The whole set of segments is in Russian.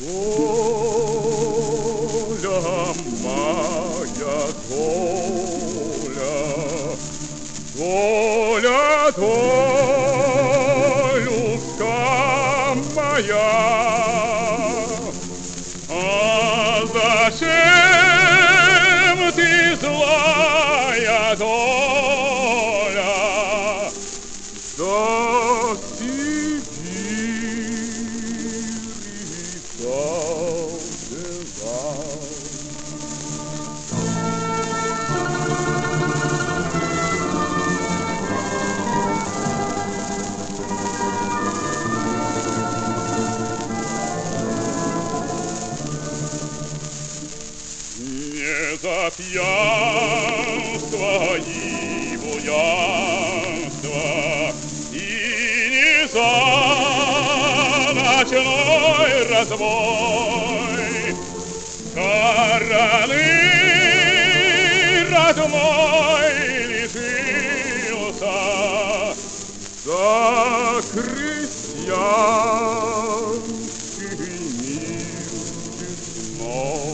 Доля моя, доля, доля, долюшка моя, а зачем ты злая доля до Сибири довела? Не за пьянство и буянство, и не за ночной разбой стороны родной лишился за крестьянский мир весной.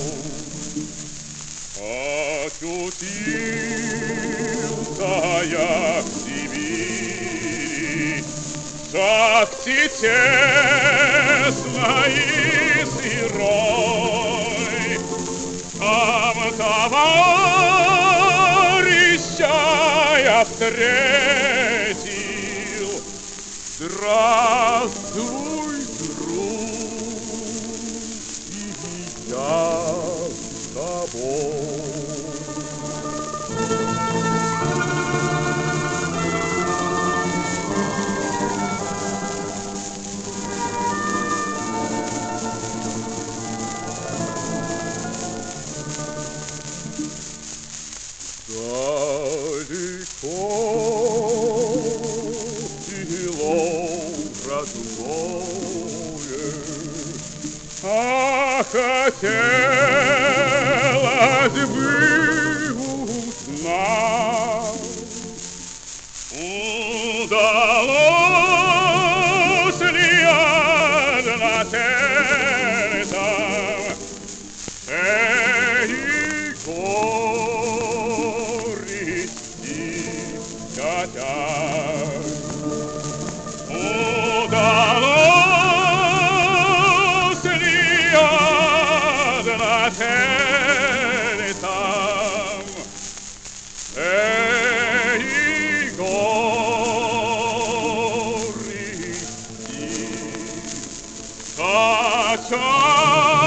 Очутился я в Сибири, шахте тесной и сырой. Там товарища я встретил. Здравствуй, друг, и я с тобой. Далеко село родное, а хотелось бы узнать, удалось ли односельцам сей горести хотят. Удалось ли односельцам сей горести хотят?